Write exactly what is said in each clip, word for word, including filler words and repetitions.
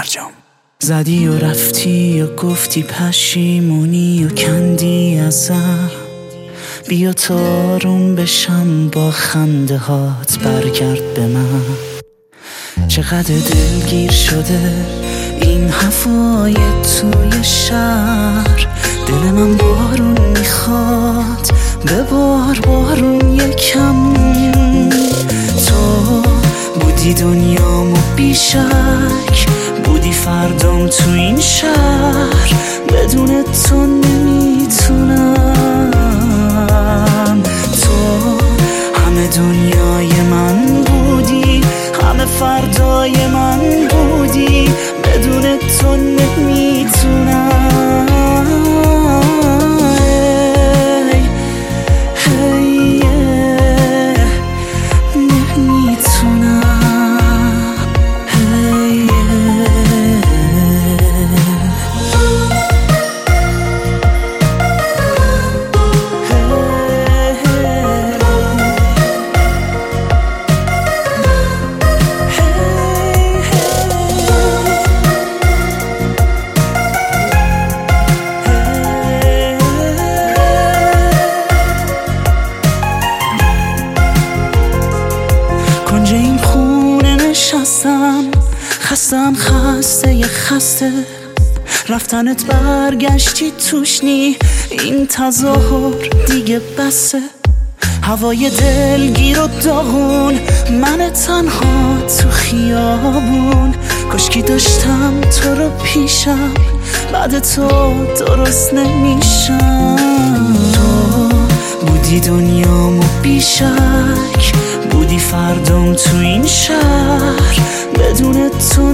برجام. زدی و رفتی و گفتی پشیمونی و کندی ازم، بیا تا آروم بشم با خنده هات برگرد به من. چقدر دلگیر شده این هوای توی شهر، دل من بارون میخواد ببار بارون یکم. تو بودی دنیامو بیشک، بودی فردام تو این شهر، بدون تو نمیتونم. تو همه دنیای من بودی، همه فردای من بودی، بدون تو نمیتونم. کنج این خونه نشستم، خستم خسته یه خسته، رفتنت برگشتی توش نی، این تظاهر دیگه بسه. هوای دلگیر و داغون، من تنها تو خیابون، کاشکی داشتم تو رو پیشم، بعد تو درست نمیشم. تو بودی دنیامو بیشک، بودی فردام تو این شهر، بدون تو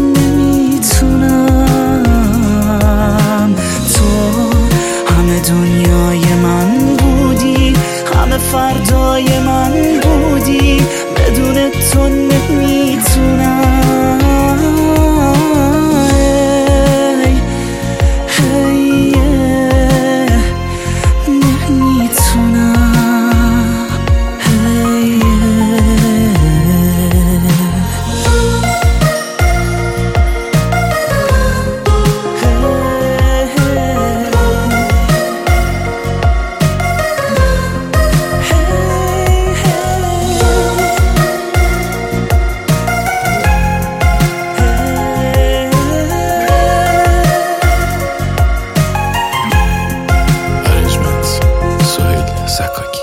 نمیتونم. تو همه دنیای من بودی، همه فردای من بودی، بدون تو نمیتونم. Sakaki.